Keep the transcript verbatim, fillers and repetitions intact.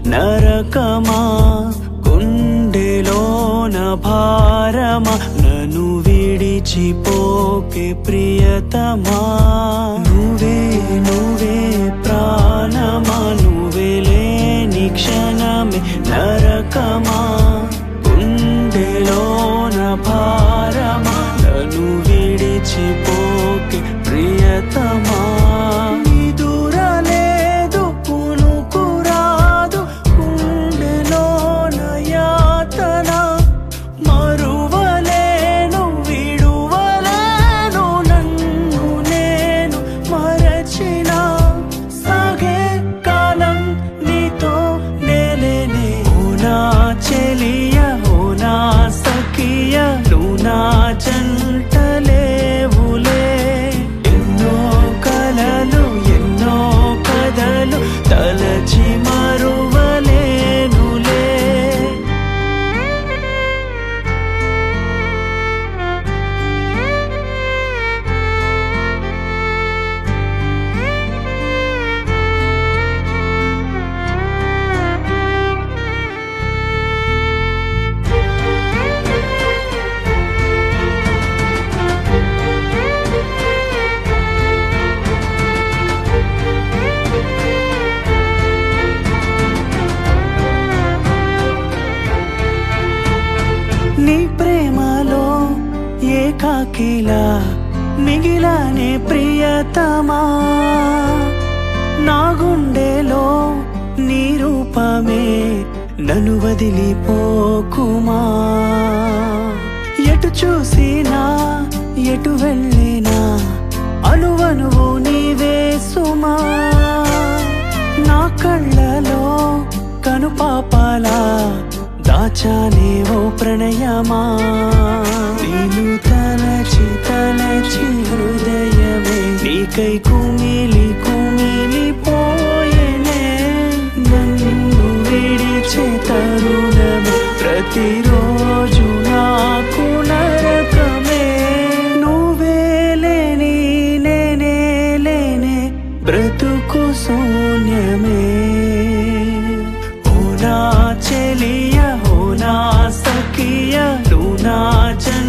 నరకమా గుండెలోన భారమా నన్ను విడిచిపోకే ప్రియతమా నువ్వే నువ్వే ప్రాణమా నువ్వే లేని క్షణమే నరకమా గుండెలోన భారమా నన్ను విడిచిపోకే ప్రియతమా నా జంటలేవులే ఎన్నో కలలు ఎన్నో కథలు తలచి మరువలేనులే నీ ప్రేమలో ఏకాకిలా మిగిలానే ప్రియతమా నా గుండెలో నీ రూపమే నన్ను వదిలిపోకుమా ఎటు చూసినా ఎటు వెళ్ళినా అనువనువు నీవే సుమా నా కళ్ళలో కనుపాపాలా దాచానే ఓ ప్రణయమా నేను తలచి తలచి హృదయమే నీకై కుమిలి కుమిలి పోయేనే నన్ను విడిచే తరుణమే ప్రతిరోజు నాకు నరకమే నువ్వే లేని నేనే లేనే బ్రతుకు శూన్యమే చెలియా हो ना सकिया तू ना जन